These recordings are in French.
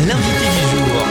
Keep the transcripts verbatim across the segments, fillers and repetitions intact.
l'invité du jour.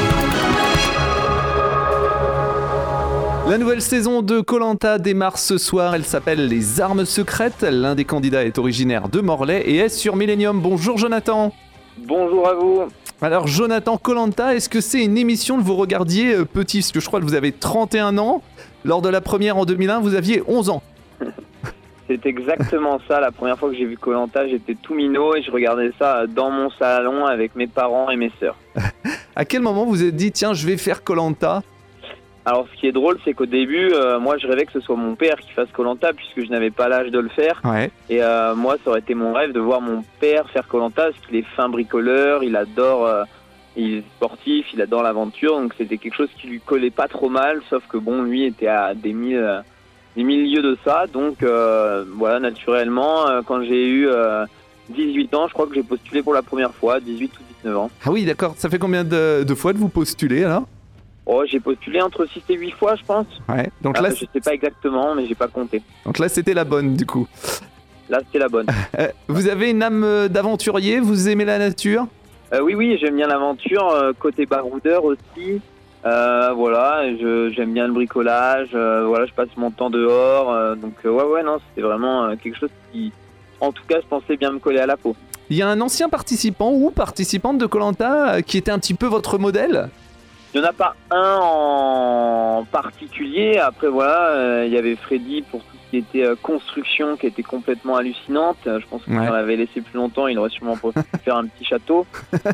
La nouvelle saison de Koh Lanta démarre ce soir, elle s'appelle Les Armes Secrètes. L'un des candidats est originaire de Morlaix et est sur Millennium. Bonjour Jonathan. Bonjour à vous. Alors Jonathan, Koh Lanta, est-ce que c'est une émission que vous regardiez euh, petit? Parce que je crois que vous avez trente et un ans. Lors de la première en deux mille un, vous aviez onze ans. C'est exactement ça. La première fois que j'ai vu Koh Lanta, j'étais tout minot et je regardais ça dans mon salon avec mes parents et mes sœurs. À quel moment vous vous êtes dit, tiens, je vais faire Koh Lanta? Alors ce qui est drôle, c'est qu'au début, euh, moi je rêvais que ce soit mon père qui fasse Koh Lanta puisque je n'avais pas l'âge de le faire. Ouais. Et euh, moi, ça aurait été mon rêve de voir mon père faire Koh Lanta parce qu'il est fin bricoleur, il adore, euh, il est sportif, il adore l'aventure. Donc c'était quelque chose qui lui collait pas trop mal, sauf que bon, lui était à des mille, euh, des milieux de ça. Donc euh, voilà, naturellement, euh, quand j'ai eu euh, dix-huit ans, je crois que j'ai postulé pour la première fois, dix-huit ou dix-neuf ans. Ah oui, d'accord. Ça fait combien de, de fois de vous postuler alors? Oh, j'ai postulé entre six et huit fois, je pense. Ouais. Donc Ah, là, je sais pas exactement, mais j'ai pas compté. donc là, c'était la bonne du coup. Là, c'était la bonne. Euh, vous avez une âme euh, d'aventurier? Vous aimez la nature? Euh, oui, oui, j'aime bien l'aventure, euh, côté baroudeur aussi. Euh, voilà, je, j'aime bien le bricolage. Euh, voilà, je passe mon temps dehors. Euh, donc euh, ouais, ouais, non, c'était vraiment euh, quelque chose qui, en tout cas, je pensais bien me coller à la peau. Il y a un ancien participant ou participante de Koh Lanta euh, qui était un petit peu votre modèle? Il n'y en a pas un en particulier. Après, voilà, euh, il y avait Freddy pour tout ce qui était euh, construction, qui était complètement hallucinante. Euh, je pense que Ouais. si on l'avait laissé plus longtemps, il aurait sûrement pu faire un petit château.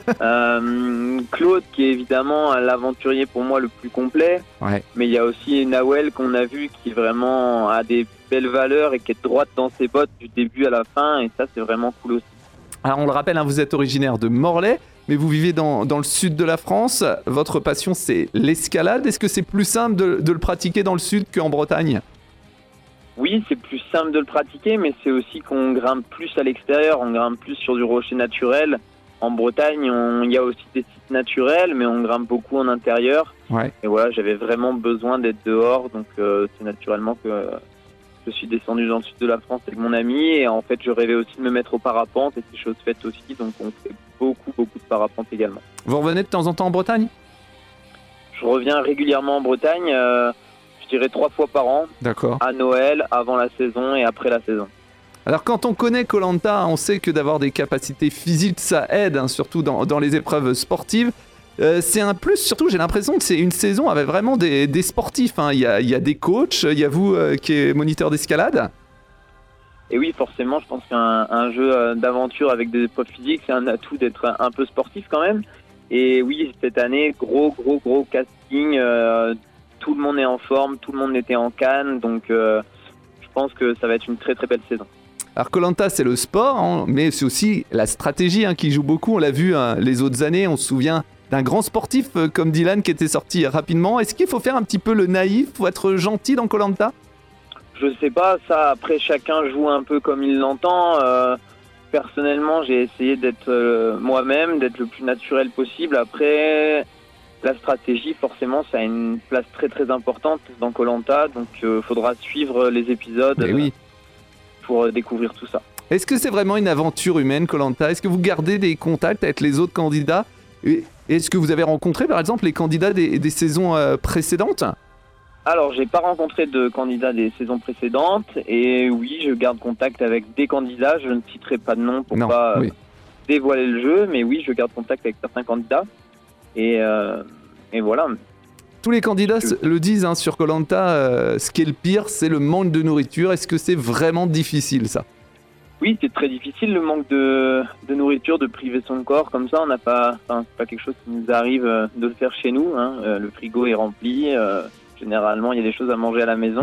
Euh, Claude, qui est évidemment l'aventurier pour moi le plus complet. Ouais. Mais il y a aussi Nawel qu'on a vu qui vraiment a des belles valeurs et qui est droite dans ses bottes du début à la fin. Et ça, c'est vraiment cool aussi. Alors on le rappelle, hein, vous êtes originaire de Morlaix, mais vous vivez dans, dans le sud de la France. Votre passion, c'est l'escalade. Est-ce que c'est plus simple de, de le pratiquer dans le sud qu'en Bretagne? Oui, c'est plus simple de le pratiquer, mais c'est aussi qu'on grimpe plus à l'extérieur, on grimpe plus sur du rocher naturel. En Bretagne, on- il y a aussi des sites naturels, mais on grimpe beaucoup en intérieur. Ouais. Et voilà, j'avais vraiment besoin d'être dehors, donc euh, c'est naturellement que je suis descendu dans le sud de la France avec mon ami. Et en fait, je rêvais aussi de me mettre au parapente, et c'est chose faite aussi, donc on fait beaucoup, beaucoup de parapente également. Vous revenez de temps en temps en Bretagne? Je reviens régulièrement en Bretagne, euh, je dirais trois fois par an, D'accord. à Noël, avant la saison et après la saison. Alors quand on connaît Koh Lanta, on sait que d'avoir des capacités physiques, ça aide, hein, surtout dans, dans les épreuves sportives. Euh, c'est un plus, surtout j'ai l'impression que c'est une saison avec vraiment des, des sportifs, hein. Il y a, il y a des coachs, il y a vous euh, qui est moniteur d'escalade. Et oui, forcément, je pense qu'un un jeu euh, d'aventure avec des épreuves physiques, c'est un atout d'être un, un peu sportif quand même. Et oui, cette année, gros, gros, gros casting. euh, tout le monde est en forme, tout le monde était en canne. Donc, euh, je pense que ça va être une très, très belle saison. Alors Koh Lanta, c'est le sport, hein, mais c'est aussi la stratégie, hein, qui joue beaucoup. On l'a vu, hein, les autres années, on se souvient d'un grand sportif euh, comme Dylan qui était sorti rapidement. Est-ce qu'il faut faire un petit peu le naïf, faut être gentil dans Koh Lanta? Je sais pas, ça, après, chacun joue un peu comme il l'entend. Euh, personnellement, j'ai essayé d'être euh, moi-même, d'être le plus naturel possible. Après, la stratégie, forcément, ça a une place très, très importante dans Koh Lanta. Donc, il euh, faudra suivre les épisodes Mais oui. pour euh, découvrir tout ça. Est-ce que c'est vraiment une aventure humaine, Koh Lanta? Est-ce que vous gardez des contacts avec les autres candidats? Et est-ce que vous avez rencontré, par exemple, les candidats des, des saisons euh, précédentes? Alors, j'ai pas rencontré de candidats des saisons précédentes. Et oui, je garde contact avec des candidats. Je ne citerai pas de nom pour Non, pas euh, oui. dévoiler le jeu. Mais oui, je garde contact avec certains candidats. Et, euh, et voilà. Tous les candidats se- le disent, hein, sur Koh Lanta, euh, ce qui est le pire, c'est le manque de nourriture. Est-ce que c'est vraiment difficile, ça? Oui, c'est très difficile le manque de, de nourriture, de priver son corps comme ça. On n'a pas, enfin, c'est pas quelque chose qui nous arrive euh, de le faire chez nous. Hein. Euh, le frigo est rempli. Euh, généralement, il y a des choses à manger à la maison.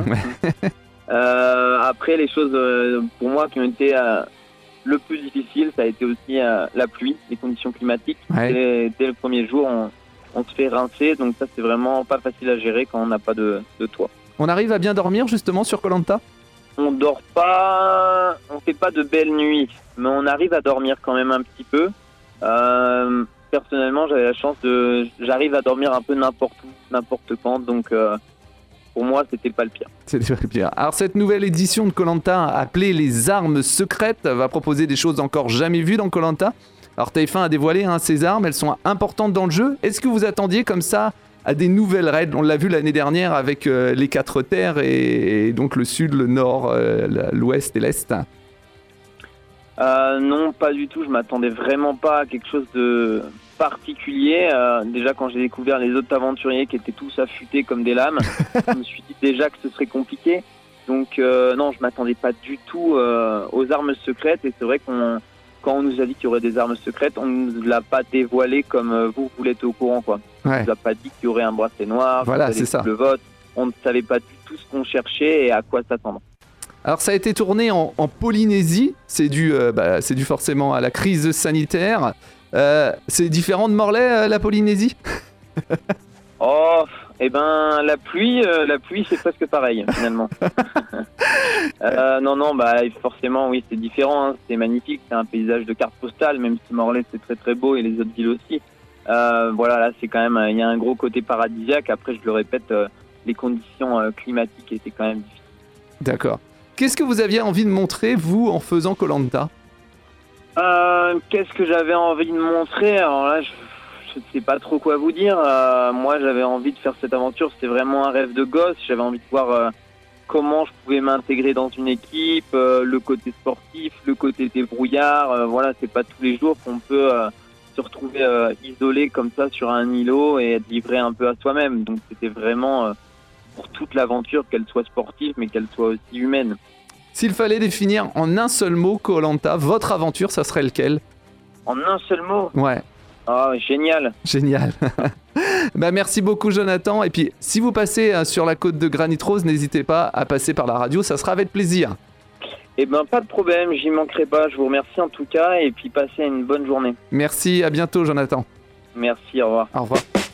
euh, après, les choses euh, pour moi qui ont été euh, le plus difficile, ça a été aussi euh, la pluie, les conditions climatiques. Ouais. Dès, dès le premier jour, on, on se fait rincer. Donc ça, c'est vraiment pas facile à gérer quand on n'a pas de, de toit. On arrive à bien dormir, justement, sur Koh Lanta? On dort pas, on fait pas de belles nuits, mais on arrive à dormir quand même un petit peu. Euh, personnellement, j'avais la chance de, j'arrive à dormir un peu n'importe où, n'importe quand, donc euh, pour moi, c'était pas le pire. C'est déjà le pire. Alors cette nouvelle édition de Koh Lanta, appelée Les Armes Secrètes, va proposer des choses encore jamais vues dans Koh Lanta. Alors T F un a dévoilé hein, ces armes, elles sont importantes dans le jeu. Est-ce que vous attendiez comme ça à des nouvelles raids? On l'a vu l'année dernière avec euh, les quatre terres et, et donc le sud, le nord, euh, l'ouest et l'est. Euh, non, pas du tout. Je m'attendais vraiment pas à quelque chose de particulier. Euh, déjà, quand j'ai découvert les autres aventuriers qui étaient tous affûtés comme des lames, je me suis dit déjà que ce serait compliqué. Donc euh, non, je m'attendais pas du tout euh, aux armes secrètes. Et c'est vrai qu'on, quand on nous a dit qu'il y aurait des armes secrètes, on ne nous l'a pas dévoilé comme euh, vous, vous l'êtes au courant, quoi. Ouais. On nous a pas dit qu'il y aurait un bracelet noir. Voilà, c'est ça. Le vote. On ne savait pas du tout ce qu'on cherchait et à quoi s'attendre. Alors ça a été tourné en, en Polynésie, c'est dû, euh, bah, c'est dû forcément à la crise sanitaire. Euh, c'est différent de Morlaix, euh, la Polynésie? Oh, eh ben la pluie, euh, la pluie c'est presque pareil finalement. euh, non, non, bah forcément oui c'est différent, hein. C'est magnifique, c'est un paysage de carte postale, même si Morlaix c'est très très beau et les autres villes aussi. Euh, voilà, là c'est quand même, il y a un gros côté paradisiaque. Après je le répète, euh, les conditions euh, climatiques étaient quand même difficiles. D'accord. Qu'est-ce que vous aviez envie de montrer, vous, en faisant Koh Lanta? euh, Qu'est-ce que j'avais envie de montrer? Alors là, je ne sais pas trop quoi vous dire. Euh, moi, j'avais envie de faire cette aventure. C'était vraiment un rêve de gosse. J'avais envie de voir euh, comment je pouvais m'intégrer dans une équipe, euh, le côté sportif, le côté débrouillard. Euh, voilà, c'est pas tous les jours qu'on peut euh, se retrouver euh, isolé comme ça sur un îlot et être livré un peu à soi-même. Donc, c'était vraiment... Euh, pour toute l'aventure, qu'elle soit sportive, mais qu'elle soit aussi humaine. S'il fallait définir en un seul mot Koh Lanta, votre aventure, ça serait lequel? En un seul mot? Ouais. Ah, génial. Génial. Bah, merci beaucoup, Jonathan. Et puis, si vous passez euh, sur la côte de Granit Rose, n'hésitez pas à passer par la radio, ça sera avec plaisir. Eh ben, pas de problème, j'y manquerai pas. Je vous remercie en tout cas, et puis passez une bonne journée. Merci, à bientôt, Jonathan. Merci, au revoir. Au revoir.